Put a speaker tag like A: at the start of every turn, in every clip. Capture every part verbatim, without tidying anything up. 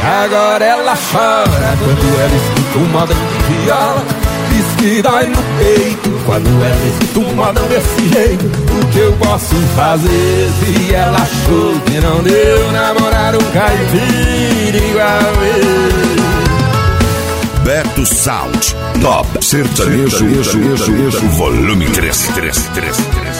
A: E agora ela chora quando ela escuta um modão de viola. Diz que dói no peito quando ela escuta um modão desse jeito. O que eu posso fazer se ela achou que não deu namorar um caipira igual eu?
B: Beto Sound, Top Sertanejo, sertanejo, volume três, três, três, três.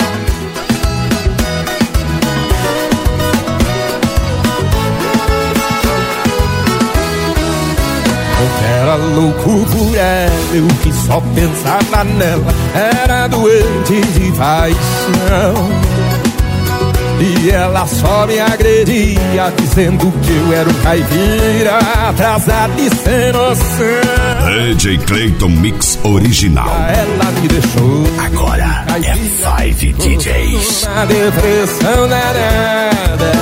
A: Eu era louco por ela, eu que só pensava nela. Era doente de paixão. E ela só me agredia, dizendo que eu era um caipira atrasado e sem noção.
B: D J Clayton Mix Original.
A: Ela me deixou.
B: Agora é Five D Js.
A: Uma depressão danada.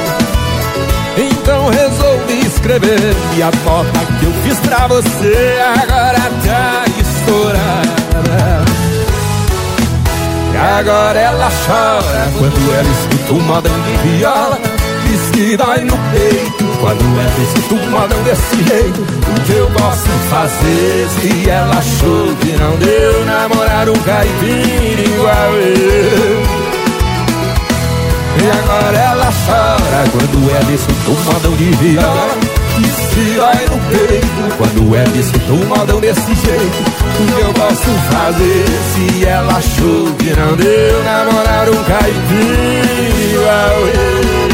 A: Então resolvi escrever. E a nota que eu fiz pra você agora tá estourada. E agora ela chora quando ela escuta um modão de viola. Diz que dói no peito quando ela escuta um modão desse jeito. O que eu posso fazer se ela achou que não deu namorar um caipira igual eu? E agora ela chora quando ela escuta um modão de viola. Diz que dói no peito quando ela escuta um modão desse jeito. O que eu posso fazer se ela achou que não deu namorar um caipira igual eu?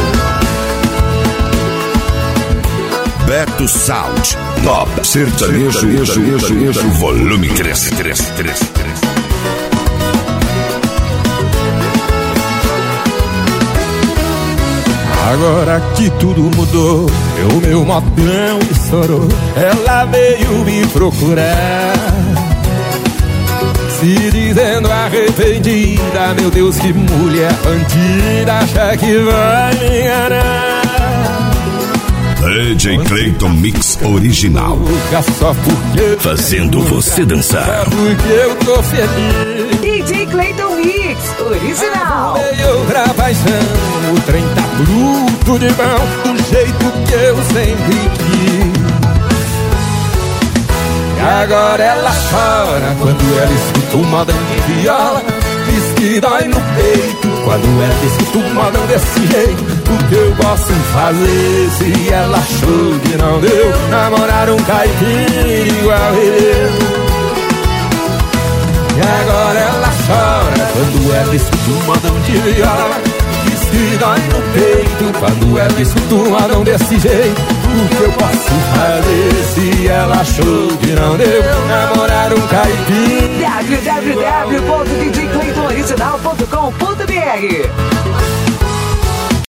B: Beto Sound, Top Sertanejo, sertanejo, sertanejo, volume três, três, três, três.
A: Agora que tudo mudou, o meu modão estourou. Ela veio me procurar, se dizendo arrependida. Meu Deus, que mulher bandida, acha que vai me enganar.
B: D J Clayton Mix Original,
A: só porque
B: fazendo você dançar.
A: Só porque eu tô feliz.
C: D J Clayton Mix Original.
A: Eu outra paixão, o trem tá bruto de mão, do jeito que eu sempre quis. E agora ela chora quando ela escuta um modão de viola. Diz que dói no peito quando ela escuta um modão desse jeito. O que eu posso fazer se ela achou que não deu namorar um caipira igual eu? E agora ela chora quando ela escuta um modão de viola. Diz que dói no peito quando ela escuta um modão desse jeito. O que eu posso fazer se ela achou que não deu namorar um caipira?
C: w w w ponto d j clayton original ponto com ponto b r